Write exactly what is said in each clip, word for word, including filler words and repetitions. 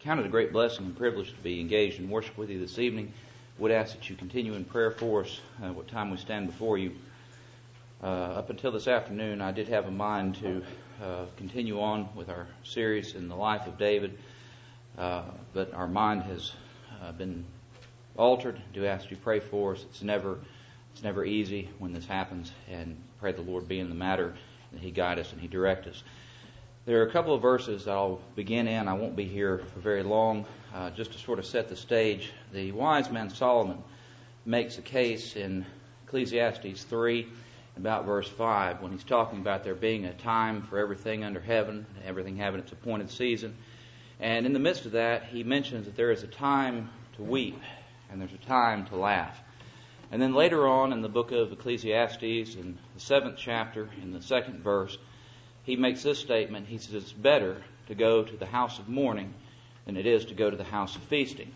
count it a great blessing and privilege to be engaged in worship with you this evening. Would ask that you continue in prayer for us uh, what time we stand before you. Uh, up until this afternoon, I did have a mind to uh, continue on with our series in the life of David, uh, but our mind has uh, been altered. I do ask you to pray for us. It's never, it's never easy when this happens, and pray the Lord be in the matter, and He guide us and He direct us. There are a couple of verses that I'll begin in. I won't be here for very long. Uh, just to sort of set the stage, the wise man Solomon makes a case in Ecclesiastes three, about verse five, when he's talking about there being a time for everything under heaven, everything having its appointed season. And in the midst of that, he mentions that there is a time to weep and there's a time to laugh. And then later on in the book of Ecclesiastes, in the seventh chapter, in the second verse, he makes this statement. He says, it's better to go to the house of mourning than it is to go to the house of feasting.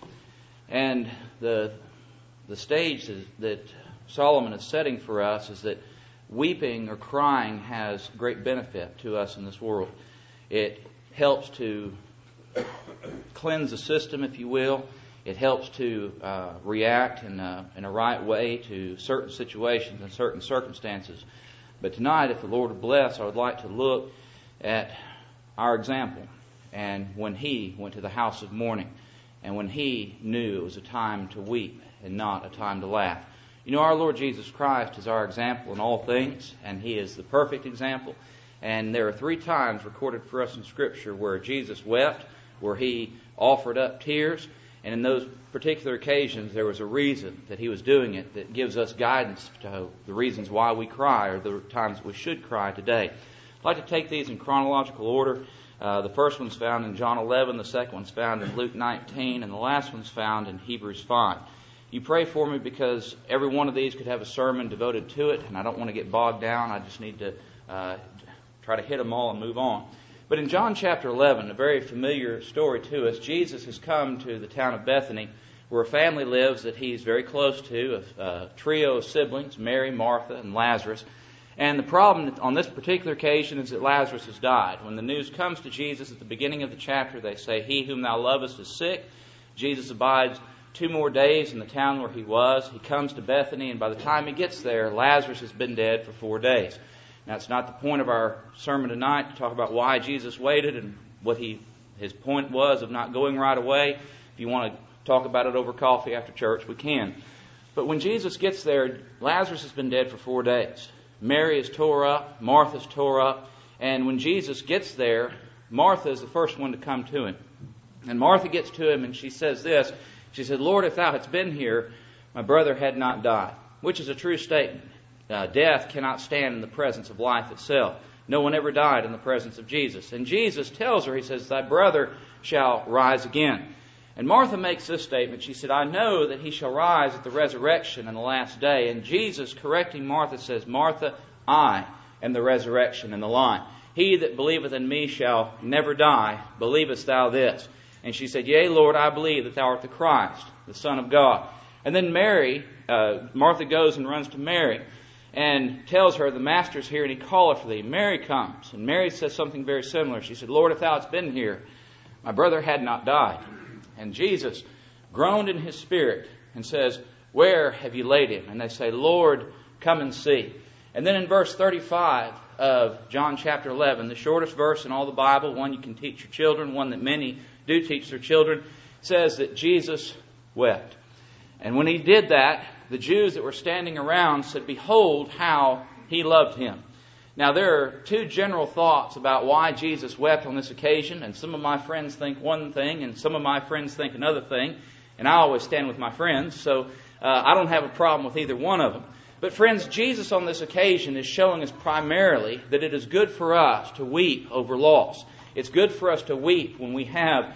And the the stage that Solomon is setting for us is that weeping or crying has great benefit to us in this world. It helps to cleanse the system, if you will. It helps to uh, react in a, in a right way to certain situations and certain circumstances. But tonight, if the Lord would bless, I would like to look at our example. And when he went to the house of mourning, and when he knew it was a time to weep and not a time to laugh. You know, our Lord Jesus Christ is our example in all things, and He is the perfect example. And there are three times recorded for us in Scripture where Jesus wept, where He offered up tears, and in those particular occasions there was a reason that He was doing it that gives us guidance to the reasons why we cry or the times that we should cry today. I'd like to take these in chronological order. Uh, the first one's found in John eleven, the second one's found in Luke nineteen, and the last one's found in Hebrews five. You pray for me because every one of these could have a sermon devoted to it, and I don't want to get bogged down. I just need to uh, try to hit them all and move on. But in John chapter eleven, a very familiar story to us, Jesus has come to the town of Bethany, where a family lives that He's very close to, a, a trio of siblings, Mary, Martha, and Lazarus. And the problem on this particular occasion is that Lazarus has died. When the news comes to Jesus at the beginning of the chapter, they say, "He whom thou lovest is sick." Jesus abides two more days in the town where he was. He comes to Bethany, and by the time he gets there, Lazarus has been dead for four days. Now, it's not the point of our sermon tonight to talk about why Jesus waited and what he his point was of not going right away. If you want to talk about it over coffee after church, we can. But when Jesus gets there, Lazarus has been dead for four days. Mary is tore up, Martha's tore up, and when Jesus gets there, Martha is the first one to come to him. And Martha gets to him and she says this, she said, "Lord, if thou hadst been here, my brother had not died," which is a true statement. Uh, death cannot stand in the presence of life itself. No one ever died in the presence of Jesus. And Jesus tells her, He says, "Thy brother shall rise again." And Martha makes this statement. She said, "I know that he shall rise at the resurrection in the last day." And Jesus, correcting Martha, says, "Martha, I am the resurrection and the life. He that believeth in me shall never die. Believest thou this?" And she said, "Yea, Lord, I believe that thou art the Christ, the Son of God." And then Mary, uh, Martha goes and runs to Mary and tells her, "The Master's here and he calleth for thee." Mary comes, and Mary says something very similar. She said, "Lord, if thou hadst been here, my brother had not died." And Jesus groaned in his spirit and says, "Where have you laid him?" And they say, "Lord, come and see." And then in verse thirty-five of John chapter eleven, the shortest verse in all the Bible, one you can teach your children, one that many do teach their children, says that Jesus wept. And when he did that, the Jews that were standing around said, "Behold how he loved him." Now, there are two general thoughts about why Jesus wept on this occasion, and some of my friends think one thing, and some of my friends think another thing, and I always stand with my friends, so uh, I don't have a problem with either one of them. But friends, Jesus on this occasion is showing us primarily that it is good for us to weep over loss. It's good for us to weep when we have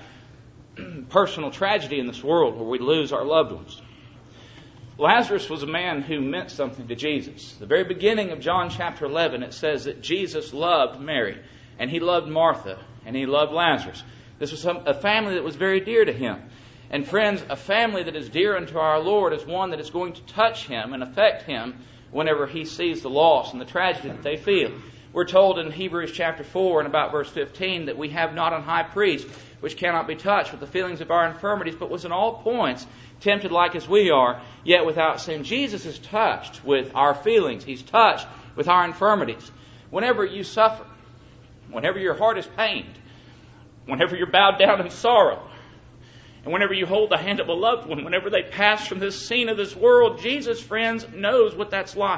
personal tragedy in this world where we lose our loved ones. Lazarus was a man who meant something to Jesus. The very beginning of John chapter eleven, it says that Jesus loved Mary, and he loved Martha, and he loved Lazarus. This was a family that was very dear to him. And friends, a family that is dear unto our Lord is one that is going to touch him and affect him whenever he sees the loss and the tragedy that they feel. We're told in Hebrews chapter four and about verse fifteen that we have not an high priest which cannot be touched, with the feelings of our infirmities, but was in all points tempted like as we are, yet without sin. Jesus is touched with our feelings. He's touched with our infirmities. Whenever you suffer, whenever your heart is pained, whenever you're bowed down in sorrow, and whenever you hold the hand of a loved one, whenever they pass from this scene of this world, Jesus, friends, knows what that's like.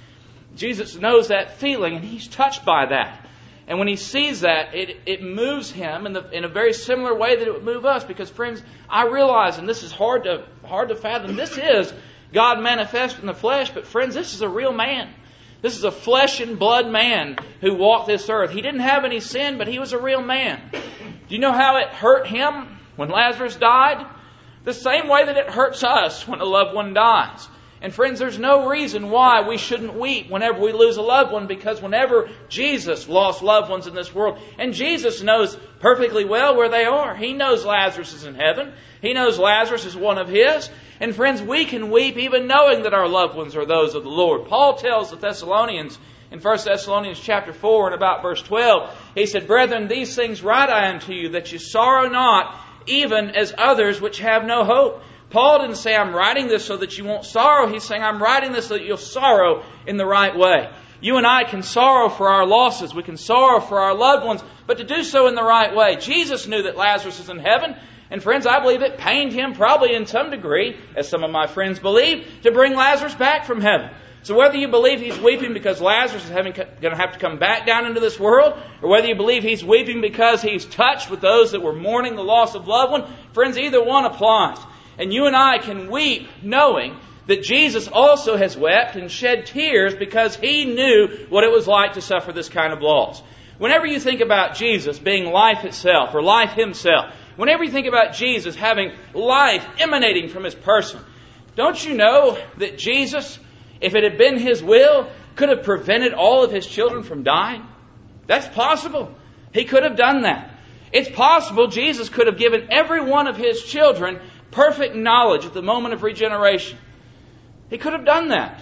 Jesus knows that feeling, and He's touched by that. And when He sees that, it, it moves Him in, the, in a very similar way that it would move us. Because, friends, I realize, and this is hard to hard to fathom, this is God manifest in the flesh. But, friends, this is a real man. This is a flesh and blood man who walked this earth. He didn't have any sin, but He was a real man. Do you know how it hurt Him when Lazarus died? The same way that it hurts us when a loved one dies. And friends, there's no reason why we shouldn't weep whenever we lose a loved one, because whenever Jesus lost loved ones in this world, and Jesus knows perfectly well where they are. He knows Lazarus is in heaven. He knows Lazarus is one of His. And friends, we can weep even knowing that our loved ones are those of the Lord. Paul tells the Thessalonians in First Thessalonians chapter four and about verse twelve, he said, "Brethren, these things write I unto you, that you sorrow not, even as others which have no hope." Paul didn't say, "I'm writing this so that you won't sorrow." He's saying, "I'm writing this so that you'll sorrow in the right way." You and I can sorrow for our losses. We can sorrow for our loved ones, but to do so in the right way. Jesus knew that Lazarus is in heaven. And friends, I believe it pained Him probably in some degree, as some of my friends believe, to bring Lazarus back from heaven. So whether you believe He's weeping because Lazarus is having, going to have to come back down into this world, or whether you believe He's weeping because He's touched with those that were mourning the loss of loved one, friends, either one applies. And you and I can weep knowing that Jesus also has wept and shed tears because He knew what it was like to suffer this kind of loss. Whenever you think about Jesus being life itself, or life Himself, whenever you think about Jesus having life emanating from His person, don't you know that Jesus, if it had been His will, could have prevented all of His children from dying? That's possible. He could have done that. It's possible Jesus could have given every one of His children perfect knowledge at the moment of regeneration. He could have done that.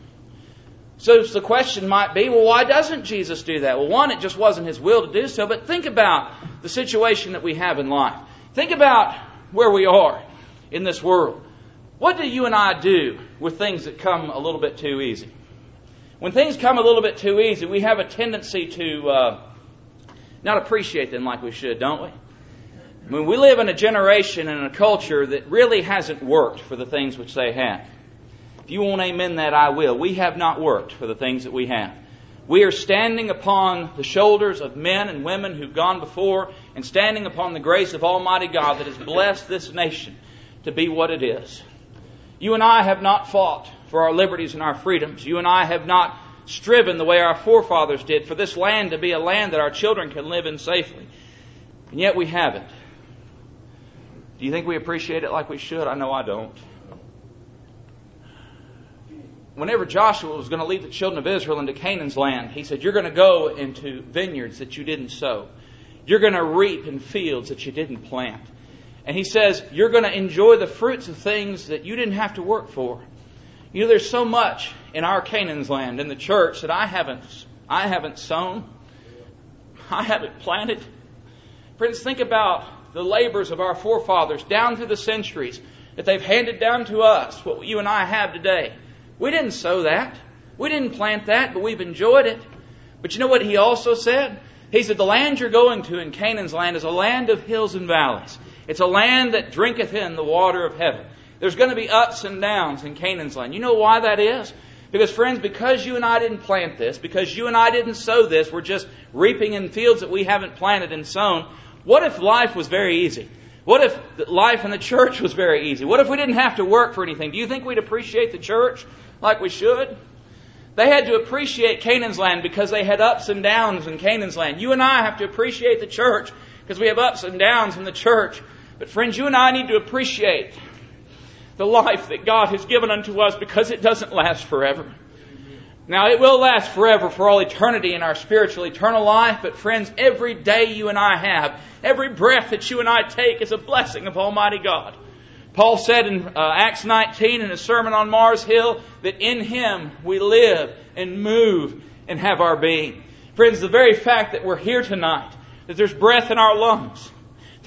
So the question might be, well, why doesn't Jesus do that? Well, one, it just wasn't His will to do so, but think about the situation that we have in life. Think about where we are in this world. What do you and I do with things that come a little bit too easy? When things come a little bit too easy, we have a tendency to uh, not appreciate them like we should, don't we? I mean, we live in a generation and a culture that really hasn't worked for the things which they have. If you won't amen that, I will. We have not worked for the things that we have. We are standing upon the shoulders of men and women who've gone before, and standing upon the grace of Almighty God that has blessed this nation to be what it is. You and I have not fought for our liberties and our freedoms. You and I have not striven the way our forefathers did for this land to be a land that our children can live in safely. And yet we haven't. Do you think we appreciate it like we should? I know I don't. Whenever Joshua was going to lead the children of Israel into Canaan's land, he said, "You're going to go into vineyards that you didn't sow. You're going to reap in fields that you didn't plant." And he says, "You're going to enjoy the fruits of things that you didn't have to work for." You know, there's so much in our Canaan's land, in the church, that I haven't, I haven't sown. I haven't planted. Friends, think about the labors of our forefathers down through the centuries that they've handed down to us, what you and I have today. We didn't sow that. We didn't plant that, but we've enjoyed it. But you know what He also said? He said, the land you're going to in Canaan's land is a land of hills and valleys. It's a land that drinketh in the water of heaven. There's going to be ups and downs in Canaan's land. You know why that is? Because, friends, because you and I didn't plant this, because you and I didn't sow this, we're just reaping in fields that we haven't planted and sown. What if life was very easy? What if life in the church was very easy? What if we didn't have to work for anything? Do you think we'd appreciate the church like we should? They had to appreciate Canaan's land because they had ups and downs in Canaan's land. You and I have to appreciate the church because we have ups and downs in the church. But friends, you and I need to appreciate the life that God has given unto us, because it doesn't last forever. Now, it will last forever for all eternity in our spiritual eternal life. But friends, every day you and I have, every breath that you and I take is a blessing of Almighty God. Paul said in uh, Acts nineteen in his sermon on Mars Hill that in Him we live and move and have our being. Friends, the very fact that we're here tonight, that there's breath in our lungs,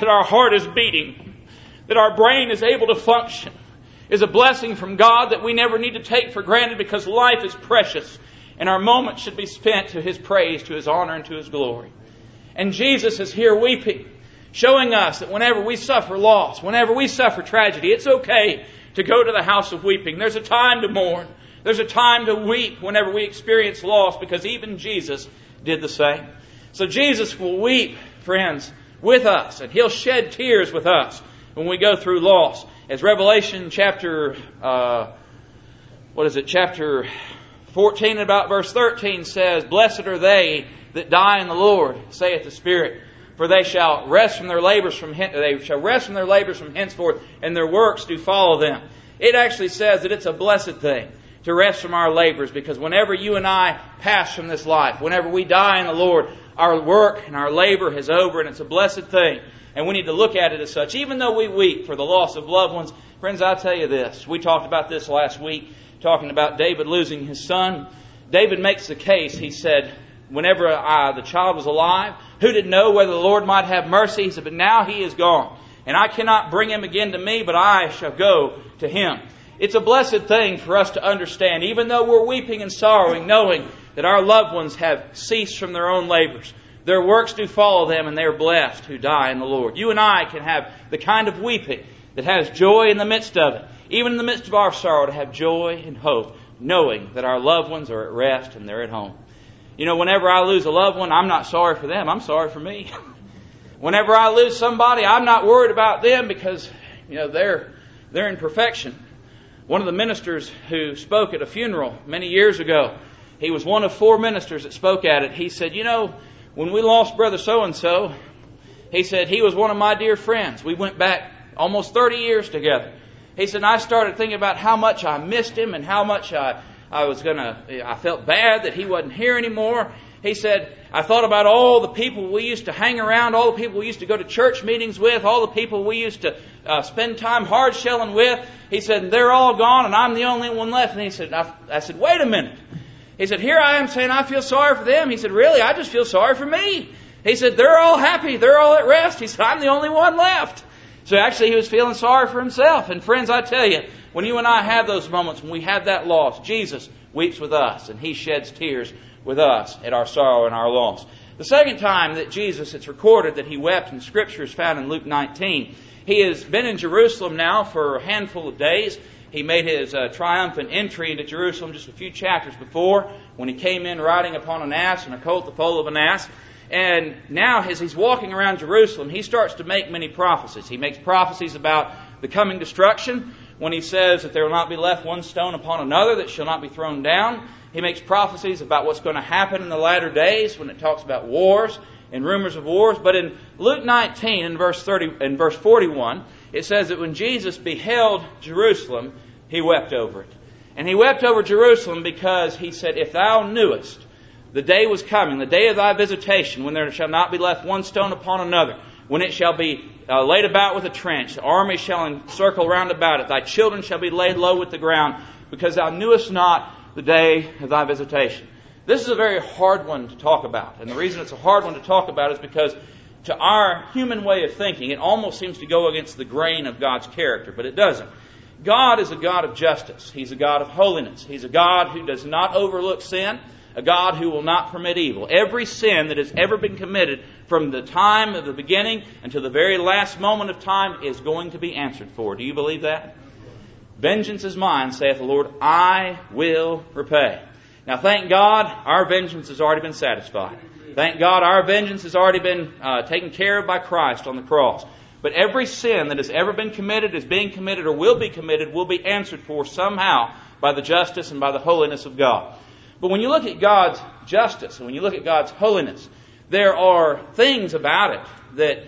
that our heart is beating, that our brain is able to function, is a blessing from God that we never need to take for granted, because life is precious and our moments should be spent to His praise, to His honor, and to His glory. And Jesus is here weeping, showing us that whenever we suffer loss, whenever we suffer tragedy, it's okay to go to the house of weeping. There's a time to mourn. There's a time to weep whenever we experience loss, because even Jesus did the same. So Jesus will weep, friends, with us, and He'll shed tears with us when we go through loss. As Revelation chapter, uh, what is it, chapter fourteen and about verse thirteen says, "Blessed are they that die in the Lord, saith the Spirit, for they shall rest from their labors from hen- they shall rest from their labors from henceforth, and their works do follow them." It actually says that it's a blessed thing to rest from our labors, because whenever you and I pass from this life, whenever we die in the Lord, our work and our labor is over, and it's a blessed thing. And we need to look at it as such. Even though we weep for the loss of loved ones, friends, I'll tell you this. We talked about this last week, talking about David losing his son. David makes the case. He said, whenever I, the child was alive, who did know whether the Lord might have mercy? He said, but now he is gone, and I cannot bring him again to me, but I shall go to him. It's a blessed thing for us to understand, even though we're weeping and sorrowing, knowing that our loved ones have ceased from their own labors. Their works do follow them, and they are blessed who die in the Lord. You and I can have the kind of weeping that has joy in the midst of it. Even in the midst of our sorrow, to have joy and hope, knowing that our loved ones are at rest and they're at home. You know, whenever I lose a loved one, I'm not sorry for them. I'm sorry for me. Whenever I lose somebody, I'm not worried about them, because, you know, they're they're in perfection. One of the ministers who spoke at a funeral many years ago, he was one of four ministers that spoke at it. He said, you know, when we lost Brother So-and-so, he said, he was one of my dear friends. We went back almost thirty years together. He said, I started thinking about how much I missed him and how much I, I was going to, I felt bad that he wasn't here anymore. He said, I thought about all the people we used to hang around, all the people we used to go to church meetings with, all the people we used to uh, spend time hard shelling with. He said, they're all gone and I'm the only one left. And he said, I, I said, wait a minute. He said, here I am saying I feel sorry for them. He said, really? I just feel sorry for me. He said, they're all happy. They're all at rest. He said, I'm the only one left. So actually he was feeling sorry for himself. And friends, I tell you, when you and I have those moments, when we have that loss, Jesus weeps with us, and He sheds tears with us at our sorrow and our loss. The second time that Jesus, it's recorded that He wept in Scripture, is found in Luke nineteen. He has been in Jerusalem now for a handful of days. He made His uh, triumphant entry into Jerusalem just a few chapters before, when He came in riding upon an ass and a colt the foal of an ass. And now, as He's walking around Jerusalem, He starts to make many prophecies. He makes prophecies about the coming destruction, when He says that there will not be left one stone upon another that shall not be thrown down. He makes prophecies about what's going to happen in the latter days, when it talks about wars and rumors of wars. But in Luke nineteen, in verse thirty, in verse forty-one, it says that when Jesus beheld Jerusalem, He wept over it. And He wept over Jerusalem because He said, if thou knewest, the day was coming, the day of thy visitation, when there shall not be left one stone upon another, when it shall be uh, laid about with a trench, the army shall encircle round about it, thy children shall be laid low with the ground, because thou knewest not the day of thy visitation. This is a very hard one to talk about. And the reason it's a hard one to talk about is because to our human way of thinking, it almost seems to go against the grain of God's character, but it doesn't. God is a God of justice. He's a God of holiness. He's a God who does not overlook sin, a God who will not permit evil. Every sin that has ever been committed from the time of the beginning until the very last moment of time is going to be answered for. Do you believe that? Vengeance is mine, saith the Lord, I will repay. Now thank God, our vengeance has already been satisfied. Thank God, our vengeance has already been uh, taken care of by Christ on the cross. But every sin that has ever been committed, is being committed, or will be committed, will be answered for somehow by the justice and by the holiness of God. But when you look at God's justice, and when you look at God's holiness, there are things about it that,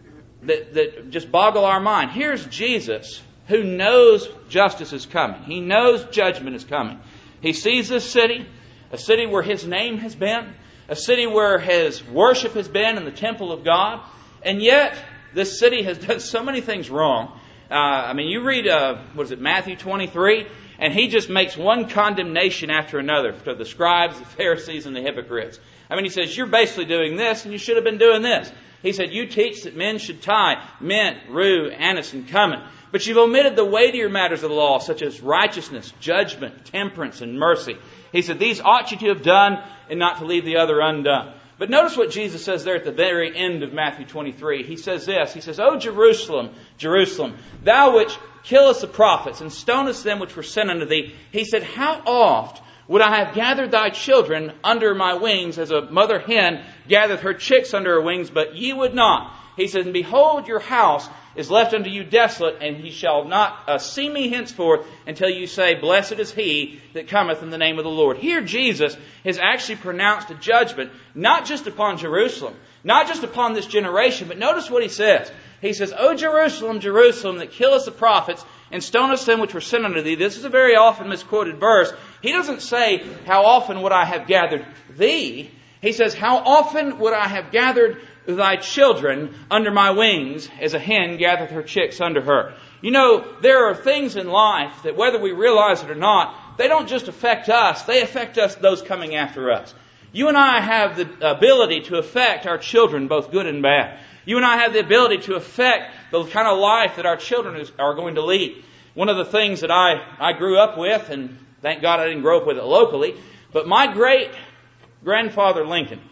that, that just boggle our mind. Here's Jesus, who knows justice is coming. He knows judgment is coming. He sees this city, a city where His name has been, a city where His worship has been in the temple of God, and yet this city has done so many things wrong. Uh, I mean, you read, uh, what is it, Matthew twenty-three, and He just makes one condemnation after another to the scribes, the Pharisees, and the hypocrites. I mean, He says, you're basically doing this, and you should have been doing this. He said, you teach that men should tithe mint, rue, anise, and cumin. But you've omitted the weightier matters of the law, such as righteousness, judgment, temperance, and mercy. He said, these ought you to have done, and not to leave the other undone. But notice what Jesus says there at the very end of Matthew twenty-three. He says this. He says, O Jerusalem, Jerusalem, thou which killest the prophets, and stonest them which were sent unto thee. He said, how oft would I have gathered thy children under my wings, as a mother hen gathereth her chicks under her wings, but ye would not. He said, and behold, your house is left unto you desolate, and ye shall not uh, see me henceforth until you say, blessed is he that cometh in the name of the Lord. Here Jesus has actually pronounced a judgment, not just upon Jerusalem, not just upon this generation, but notice what he says. He says, O Jerusalem, Jerusalem, that killest the prophets, and stonest them which were sent unto thee. This is a very often misquoted verse. He doesn't say, how often would I have gathered thee? He says, how often would I have gathered thy children under my wings, as a hen gathereth her chicks under her. You know, there are things in life that, whether we realize it or not, they don't just affect us, they affect us, those coming after us. You and I have the ability to affect our children, both good and bad. You and I have the ability to affect the kind of life that our children are going to lead. One of the things that I, I grew up with, and thank God I didn't grow up with it locally, but my great-grandfather Lincoln,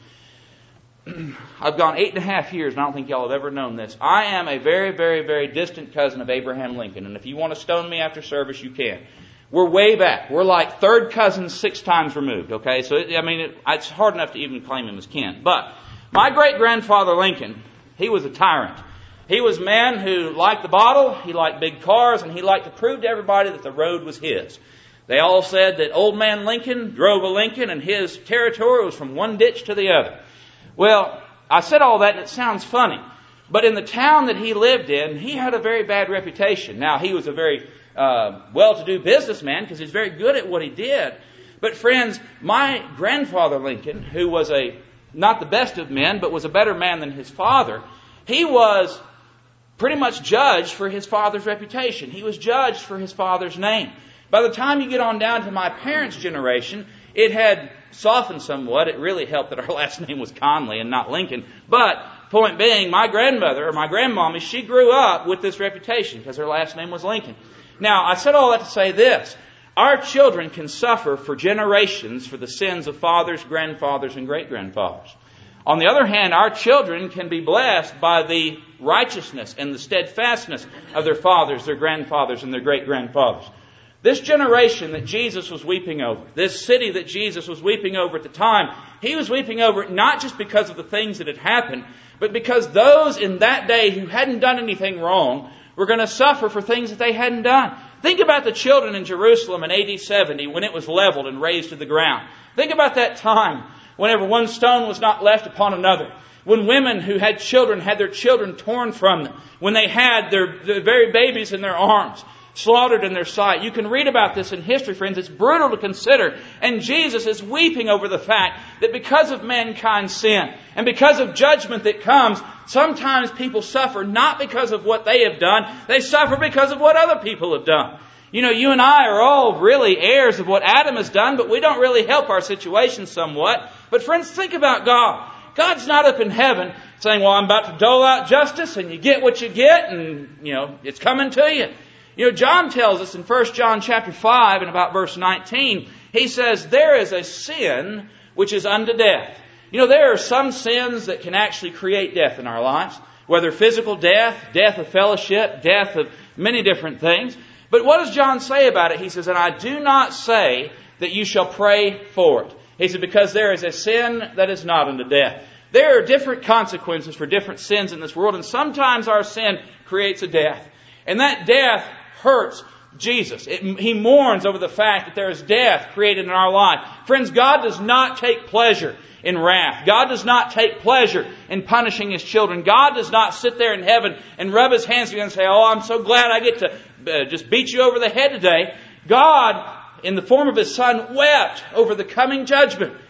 I've gone eight and a half years, and I don't think y'all have ever known this. I am a very, very, very distant cousin of Abraham Lincoln. And if you want to stone me after service, you can. We're way back. We're like third cousins six times removed, okay? So, it, I mean, it, it's hard enough to even claim him as kin. But my great-grandfather Lincoln, he was a tyrant. He was a man who liked the bottle, he liked big cars, and he liked to prove to everybody that the road was his. They all said that old man Lincoln drove a Lincoln, and his territory was from one ditch to the other. Well, I said all that and it sounds funny, but in the town that he lived in, he had a very bad reputation. Now, he was a very uh, well-to-do businessman because he was very good at what he did. But friends, my grandfather Lincoln, who was a not the best of men, but was a better man than his father, he was pretty much judged for his father's reputation. He was judged for his father's name. By the time you get on down to my parents' generation, it had softened somewhat. It really helped that our last name was Conley and not Lincoln. But point being, my grandmother, or my grandmommy, she grew up with this reputation because her last name was Lincoln. Now, I said all that to say this. Our children can suffer for generations for the sins of fathers, grandfathers, and great-grandfathers. On the other hand, our children can be blessed by the righteousness and the steadfastness of their fathers, their grandfathers, and their great-grandfathers. This generation that Jesus was weeping over, this city that Jesus was weeping over at the time, he was weeping over it not just because of the things that had happened, but because those in that day who hadn't done anything wrong were going to suffer for things that they hadn't done. Think about the children in Jerusalem in A D seventy when it was leveled and razed to the ground. Think about that time whenever one stone was not left upon another. When women who had children had their children torn from them. When they had their, their very babies in their arms, slaughtered in their sight. You can read about this in history, friends. It's brutal to consider. And Jesus is weeping over the fact that because of mankind's sin and because of judgment that comes, sometimes people suffer not because of what they have done. They suffer because of what other people have done. You know, you and I are all really heirs of what Adam has done, but we don't really help our situation somewhat. But friends, think about God. God's not up in heaven saying, well, I'm about to dole out justice and you get what you get and, you know, it's coming to you. You know, John tells us in First John chapter five and about verse nineteen, he says, there is a sin which is unto death. You know, there are some sins that can actually create death in our lives, whether physical death, death of fellowship, death of many different things. But what does John say about it? He says, and I do not say that you shall pray for it. He said, because there is a sin that is not unto death. There are different consequences for different sins in this world, and sometimes our sin creates a death. And that death hurts Jesus. It, he mourns over the fact that there is death created in our life. Friends, God does not take pleasure in wrath. God does not take pleasure in punishing His children. God does not sit there in heaven and rub His hands together and say, oh, I'm so glad I get to uh, just beat you over the head today. God, in the form of His Son, wept over the coming judgment.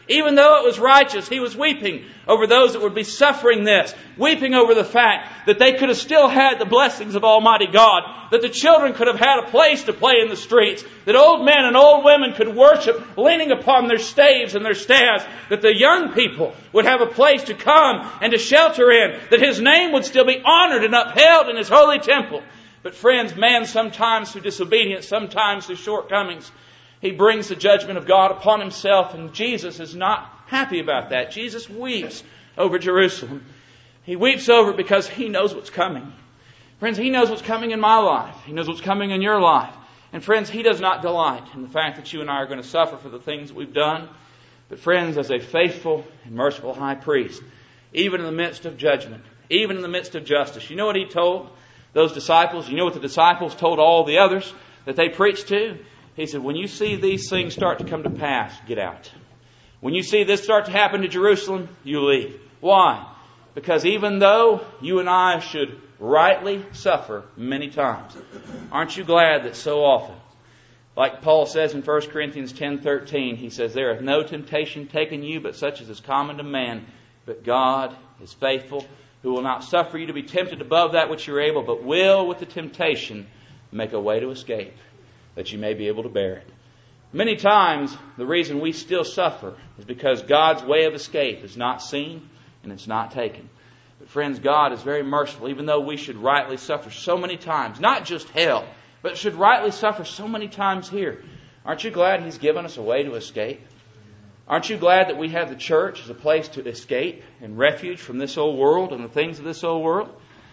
Even though it was righteous, He was weeping over those that would be suffering this, weeping over the fact that they could have still had the blessings of Almighty God, that the children could have had a place to play in the streets, that old men and old women could worship leaning upon their staves and their staffs, that the young people would have a place to come and to shelter in, that His name would still be honored and upheld in His holy temple. But friends, man sometimes through disobedience, sometimes through shortcomings, he brings the judgment of God upon himself, and Jesus is not happy about that. Jesus weeps over Jerusalem. He weeps over it because He knows what's coming. Friends, He knows what's coming in my life. He knows what's coming in your life. And friends, He does not delight in the fact that you and I are going to suffer for the things that we've done. But friends, as a faithful and merciful high priest, even in the midst of judgment, even in the midst of justice, you know what He told those disciples? You know what the disciples told all the others that they preached to? He said, when you see these things start to come to pass, get out. When you see this start to happen to Jerusalem, you leave. Why? Because even though you and I should rightly suffer many times, aren't you glad that so often, like Paul says in First Corinthians ten thirteen, he says, there hath no temptation taken you but such as is common to man, but God is faithful, who will not suffer you to be tempted above that which you are able, but will with the temptation make a way to escape, that you may be able to bear it. Many times, the reason we still suffer is because God's way of escape is not seen and it's not taken. But friends, God is very merciful, even though we should rightly suffer so many times, not just hell, but should rightly suffer so many times here. Aren't you glad He's given us a way to escape? Aren't you glad that we have the church as a place to escape and refuge from this old world and the things of this old world?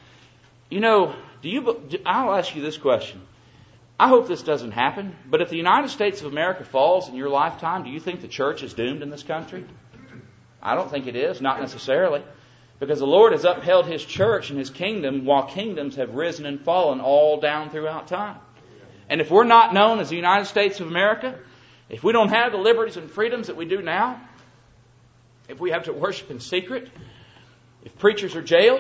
You know, do you? I'll ask you this question. I hope this doesn't happen, but if the United States of America falls in your lifetime, do you think the church is doomed in this country? I don't think it is, not necessarily. Because the Lord has upheld His church and His kingdom while kingdoms have risen and fallen all down throughout time. And if we're not known as the United States of America, if we don't have the liberties and freedoms that we do now, if we have to worship in secret, if preachers are jailed,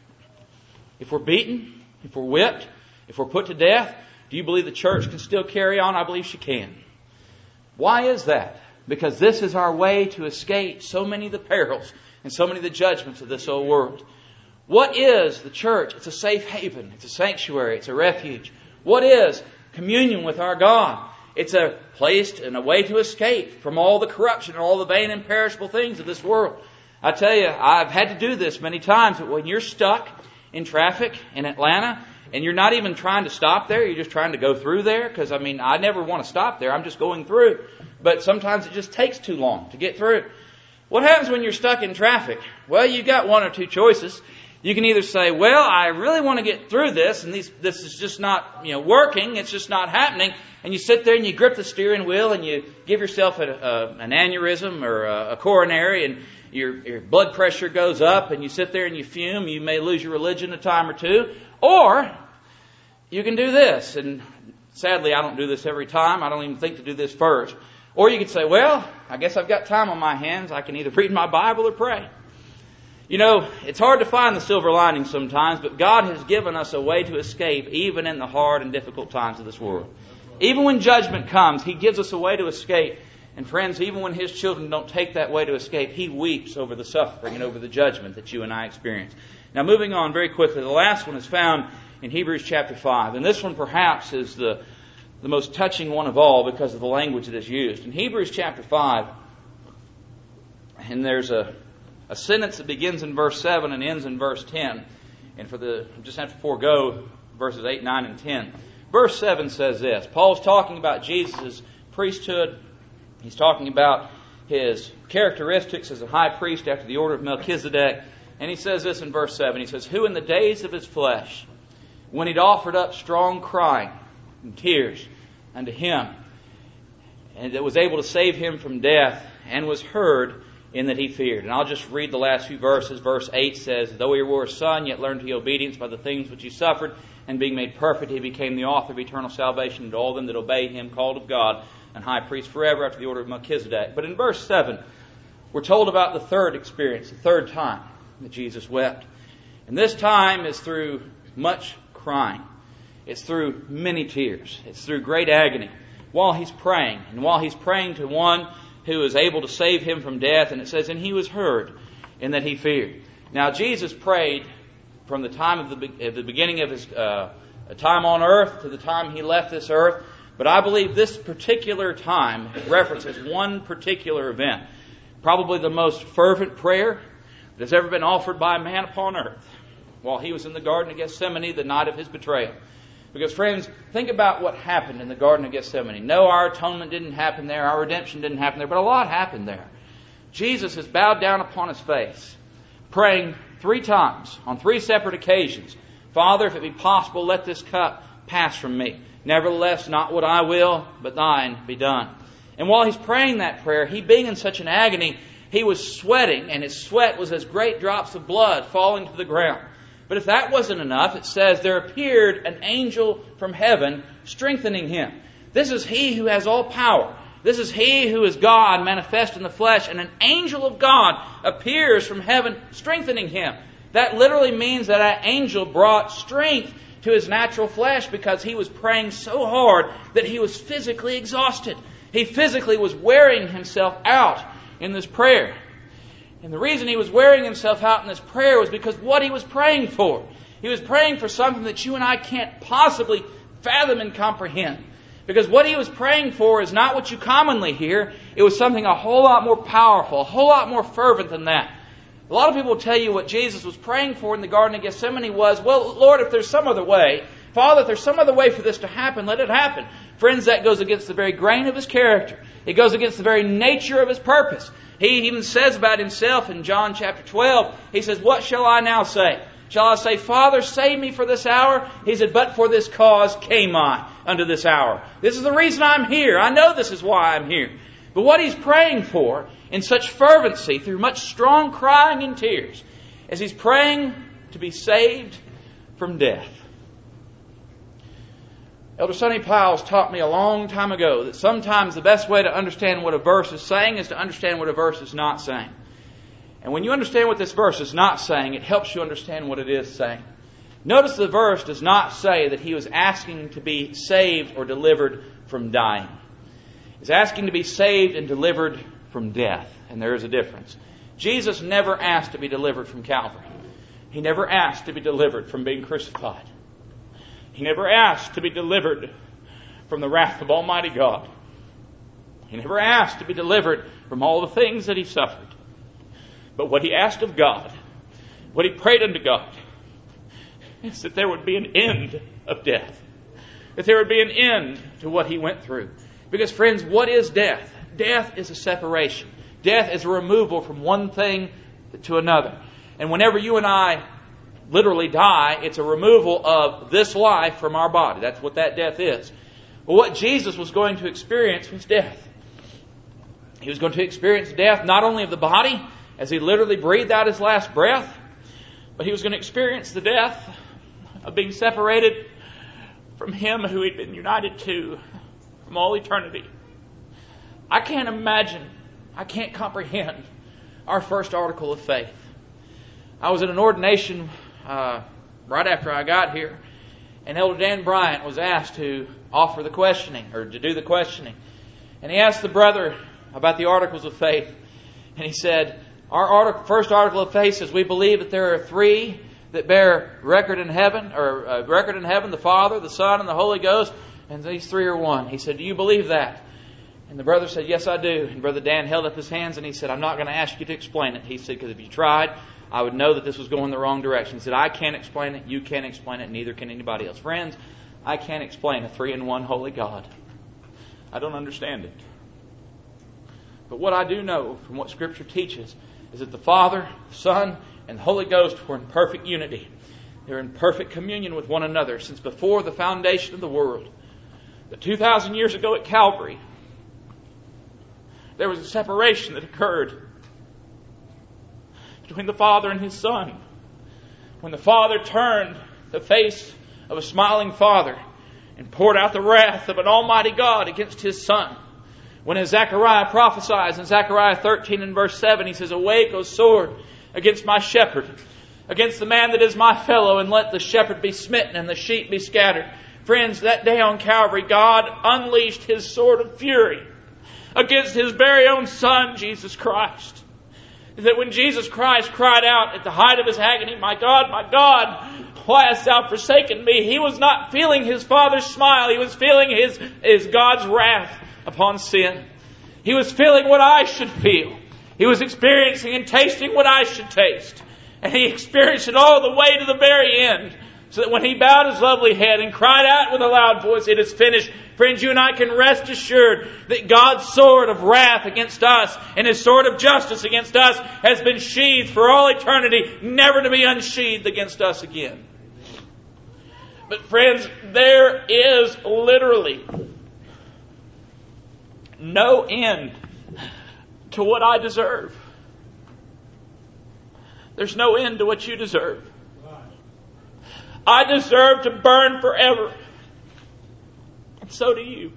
if we're beaten, if we're whipped, if we're put to death, do you believe the church can still carry on? I believe she can. Why is that? Because this is our way to escape so many of the perils and so many of the judgments of this old world. What is the church? It's a safe haven. It's a sanctuary. It's a refuge. What is communion with our God? It's a place and a way to escape from all the corruption and all the vain and perishable things of this world. I tell you, I've had to do this many times, but when you're stuck in traffic in Atlanta, and you're not even trying to stop there, you're just trying to go through there, because, I mean, I never want to stop there, I'm just going through. But sometimes it just takes too long to get through. What happens when you're stuck in traffic? Well, you've got one or two choices. You can either say, well, I really want to get through this, and these, this is just not, you know, working, it's just not happening, and you sit there and you grip the steering wheel and you give yourself a, a, an aneurysm or a, a coronary, and your, your blood pressure goes up, and you sit there and you fume, you may lose your religion a time or two. Or you can do this, and sadly I don't do this every time, I don't even think to do this first. Or you could say, well, I guess I've got time on my hands, I can either read my Bible or pray. You know, it's hard to find the silver lining sometimes, but God has given us a way to escape even in the hard and difficult times of this world. Even when judgment comes, He gives us a way to escape. And friends, even when His children don't take that way to escape, He weeps over the suffering and over the judgment that you and I experience. Now, moving on very quickly, the last one is found in Hebrews chapter five. And this one perhaps is the, the most touching one of all because of the language that is used. In Hebrews chapter five, and there's a, a sentence that begins in verse seven and ends in verse ten. And for the, I just have to forego verses eight, nine, and ten. Verse seven says this. Paul's talking about Jesus' priesthood. He's talking about His characteristics as a high priest after the order of Melchizedek. And he says this in verse seven. He says, who in the days of His flesh, when He'd offered up strong crying and tears unto Him, and that was able to save Him from death, and was heard in that He feared. And I'll just read the last few verses. Verse eight says, though He were a son, yet learned He obedience by the things which He suffered, and being made perfect, He became the author of eternal salvation to all them that obey Him, called of God, and high priest forever after the order of Melchizedek. But in verse seven, we're told about the third experience, the third time that Jesus wept. And this time is through much crying. It's through many tears. It's through great agony while He's praying. And while He's praying to one who is able to save him from death. And it says, and he was heard in that he feared. Now, Jesus prayed from the time of the, of the beginning of his uh, time on earth to the time he left this earth. But I believe this particular time references one particular event. Probably the most fervent prayer that has ever been offered by a man upon earth while he was in the Garden of Gethsemane the night of his betrayal. Because, friends, think about what happened in the Garden of Gethsemane. No, our atonement didn't happen there. Our redemption didn't happen there. But a lot happened there. Jesus has bowed down upon his face, praying three times on three separate occasions. Father, if it be possible, let this cup pass from me. Nevertheless, not what I will, but thine be done. And while he's praying that prayer, he being in such an agony, he was sweating, and his sweat was as great drops of blood falling to the ground. But if that wasn't enough, it says, there appeared an angel from heaven strengthening him. This is he who has all power. This is he who is God manifest in the flesh. And an angel of God appears from heaven strengthening him. That literally means that an angel brought strength to his natural flesh because he was praying so hard that he was physically exhausted. He physically was wearing himself out in this prayer. And the reason he was wearing himself out in this prayer was because what he was praying for. He was praying for something that you and I can't possibly fathom and comprehend. Because what he was praying for is not what you commonly hear. It was something a whole lot more powerful, a whole lot more fervent than that. A lot of people will tell you what Jesus was praying for in the Garden of Gethsemane was, well, Lord, if there's some other way, Father, if there's some other way for this to happen, let it happen. Friends, that goes against the very grain of his character. It goes against the very nature of his purpose. He even says about himself in John chapter twelve, he says, what shall I now say? Shall I say, Father, save me for this hour? He said, but for this cause came I unto this hour. This is the reason I'm here. I know this is why I'm here. But what he's praying for in such fervency, through much strong crying and tears, is he's praying to be saved from death. Elder Sonny Piles taught me a long time ago that sometimes the best way to understand what a verse is saying is to understand what a verse is not saying. And when you understand what this verse is not saying, it helps you understand what it is saying. Notice the verse does not say that he was asking to be saved or delivered from dying. He's asking to be saved and delivered from death. And there is a difference. Jesus never asked to be delivered from Calvary. He never asked to be delivered from being crucified. He never asked to be delivered from the wrath of Almighty God. He never asked to be delivered from all the things that he suffered. But what he asked of God, what he prayed unto God, is that there would be an end of death. That there would be an end to what he went through. Because, friends, what is death? Death is a separation. Death is a removal from one thing to another. And whenever you and I literally die, it's a removal of this life from our body. That's what that death is. But what Jesus was going to experience was death. He was going to experience death not only of the body, as he literally breathed out his last breath, but he was going to experience the death of being separated from him who he'd been united to from all eternity. I can't imagine, I can't comprehend our first article of faith. I was at an ordination uh, right after I got here, and Elder Dan Bryant was asked to offer the questioning, or to do the questioning. And he asked the brother about the articles of faith, and he said, our article, first article of faith says we believe that there are three that bear record in heaven, or uh, record in heaven, the Father, the Son, and the Holy Ghost, and these three are one. He said, do you believe that? And the brother said, yes, I do. And Brother Dan held up his hands and he said, I'm not going to ask you to explain it. He said, because if you tried, I would know that this was going the wrong direction. He said, I can't explain it, you can't explain it, neither can anybody else. Friends, I can't explain a three-in-one holy God. I don't understand it. But what I do know from what Scripture teaches is that the Father, the Son, and the Holy Ghost were in perfect unity. They're in perfect communion with one another since before the foundation of the world. But two thousand years ago at Calvary, there was a separation that occurred between the Father and His Son. When the Father turned the face of a smiling Father and poured out the wrath of an almighty God against His Son. When as Zechariah prophesies in Zechariah thirteen and verse seven, he says, awake, O sword, against my shepherd, against the man that is my fellow, and let the shepherd be smitten and the sheep be scattered. Friends, that day on Calvary, God unleashed His sword of fury against His very own Son, Jesus Christ. That when Jesus Christ cried out at the height of His agony, "My God, my God, why hast Thou forsaken me?" He was not feeling His Father's smile. He was feeling His, his God's wrath upon sin. He was feeling what I should feel. He was experiencing and tasting what I should taste. And He experienced it all the way to the very end. So that when He bowed His lovely head and cried out with a loud voice, "It is finished," friends, you and I can rest assured that God's sword of wrath against us and His sword of justice against us has been sheathed for all eternity, never to be unsheathed against us again. But friends, there is literally no end to what I deserve. There's no end to what you deserve. I deserve to burn forever. And so do you.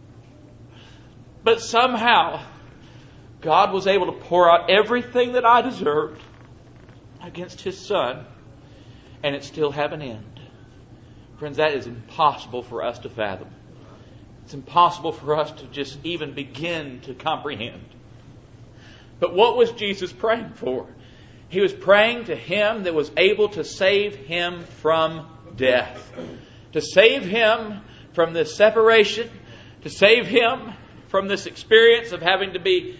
But somehow, God was able to pour out everything that I deserved against His Son, and it still have an end. Friends, that is impossible for us to fathom. It's impossible for us to just even begin to comprehend. But what was Jesus praying for? He was praying to Him that was able to save Him from death. To save Him from this separation. To save Him from this experience of having to be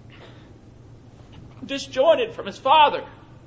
disjointed from His Father.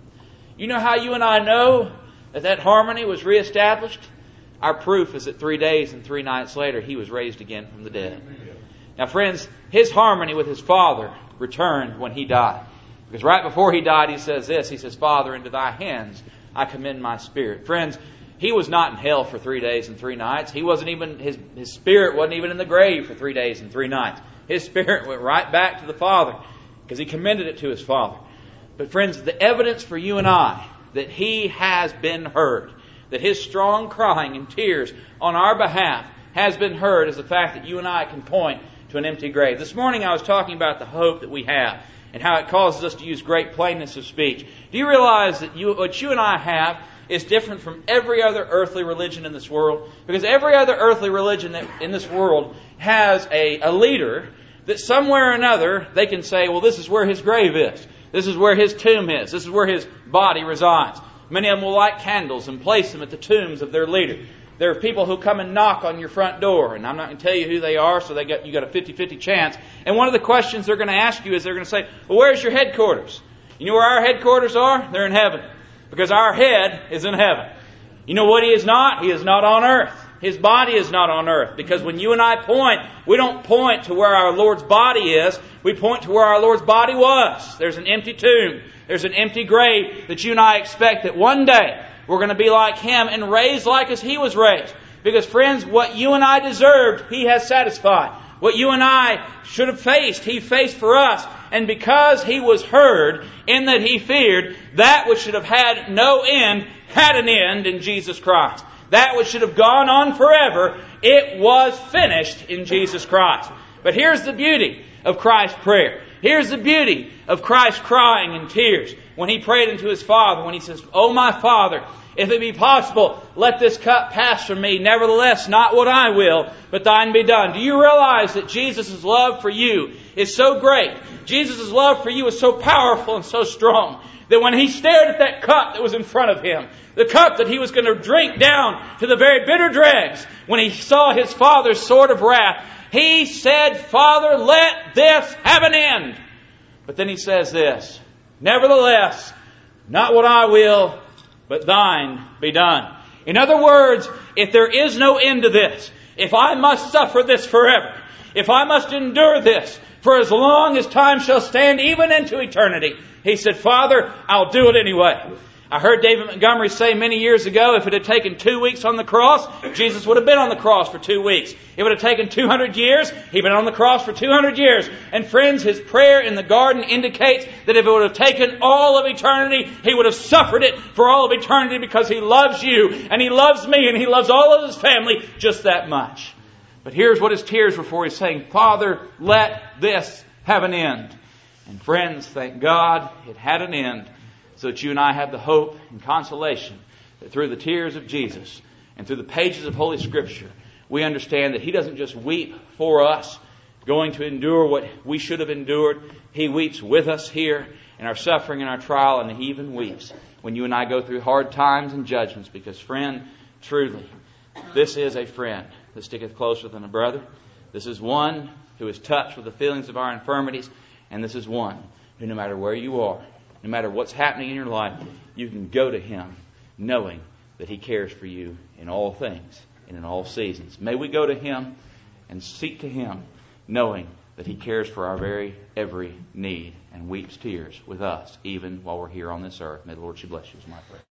You know how you and I know that that harmony was reestablished? Our proof is that three days and three nights later He was raised again from the dead. Now friends, His harmony with His Father returned when He died. Because right before He died, He says this. He says, "Father, into Thy hands I commend my spirit." Friends, He was not in hell for three days and three nights. He wasn't even, his, his spirit wasn't even in the grave for three days and three nights. His spirit went right back to the Father because He commended it to His Father. But friends, the evidence for you and I that He has been heard, that His strong crying and tears on our behalf has been heard, is the fact that you and I can point to an empty grave. This morning I was talking about the hope that we have and how it causes us to use great plainness of speech. Do you realize that you, what you and I have is different from every other earthly religion in this world? Because every other earthly religion that, in this world has a, a leader that somewhere or another they can say, well, this is where his grave is. This is where his tomb is. This is where his body resides. Many of them will light candles and place them at the tombs of their leader. There are people who come and knock on your front door, and I'm not going to tell you who they are, so they got you got a fifty-fifty chance. And one of the questions they're going to ask you is they're going to say, well, where's your headquarters? You know where our headquarters are? They're in heaven. Because our head is in heaven. You know what He is not? He is not on earth. His body is not on earth. Because when you and I point, we don't point to where our Lord's body is. We point to where our Lord's body was. There's an empty tomb. There's an empty grave that you and I expect that one day we're going to be like Him and raised like as He was raised. Because friends, what you and I deserved, He has satisfied. What you and I should have faced, He faced for us. And because He was heard in that He feared, that which should have had no end had an end in Jesus Christ. That which should have gone on forever, it was finished in Jesus Christ. But here's the beauty of Christ's prayer. Here's the beauty of Christ crying in tears when He prayed unto His Father, when He says, "Oh my Father, if it be possible, let this cup pass from me. Nevertheless, not what I will, but Thine be done." Do you realize that Jesus' love for you is so great? Jesus' love for you is so powerful and so strong that when He stared at that cup that was in front of Him, the cup that He was going to drink down to the very bitter dregs, when He saw His Father's sword of wrath, He said, "Father, let this have an end." But then He says this, "Nevertheless, not what I will, but Thine be done." In other words, if there is no end to this, if I must suffer this forever, if I must endure this for as long as time shall stand, even into eternity, He said, "Father, I'll do it anyway." I heard David Montgomery say many years ago, if it had taken two weeks on the cross, Jesus would have been on the cross for two weeks. It would have taken two hundred years, He'd been on the cross for two hundred years. And friends, His prayer in the garden indicates that if it would have taken all of eternity, He would have suffered it for all of eternity, because He loves you, and He loves me, and He loves all of His family just that much. But here's what His tears were for. He's saying, "Father, let this have an end." And friends, thank God it had an end, so that you and I have the hope and consolation that through the tears of Jesus and through the pages of Holy Scripture, we understand that He doesn't just weep for us going to endure what we should have endured. He weeps with us here in our suffering and our trial, and He even weeps when you and I go through hard times and judgments, because, friend, truly, this is a friend that sticketh closer than a brother. This is one who is touched with the feelings of our infirmities, and this is one who, no matter where you are, no matter what's happening in your life, you can go to Him knowing that He cares for you in all things and in all seasons. May we go to Him and seek to Him knowing that He cares for our very every need and weeps tears with us even while we're here on this earth. May the Lord bless you is my prayer.